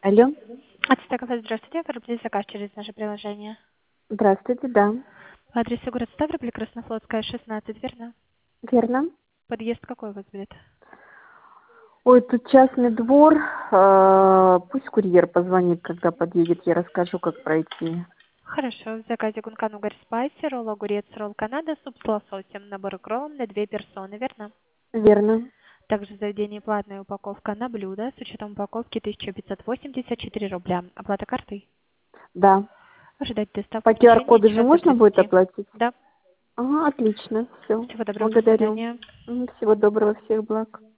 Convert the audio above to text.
Алло. Ацтекафе, здравствуйте. Оформите заказ через наше приложение. Здравствуйте, да. Адрес город Ставрополь, Краснофлотская, 16, верно? Верно. Подъезд какой у вас будет? Ой, тут частный двор. Пусть курьер позвонит, когда подъедет. Я расскажу, как пройти. Хорошо. В заказе гункан угорь спайси, ролл огурец, ролл Канада, суп с лососем, набор кроллом на 2 персоны, верно? Верно. Также в заведении платная упаковка на блюдо с учетом упаковки 1584 рубля. Оплата картой. Да. Ожидать По доставку в течение QR-коду же часа можно будет 30. оплатить? Да. Ага, отлично. Все. Всего доброго, до Благодарю. свидания. Всего доброго, всех благ.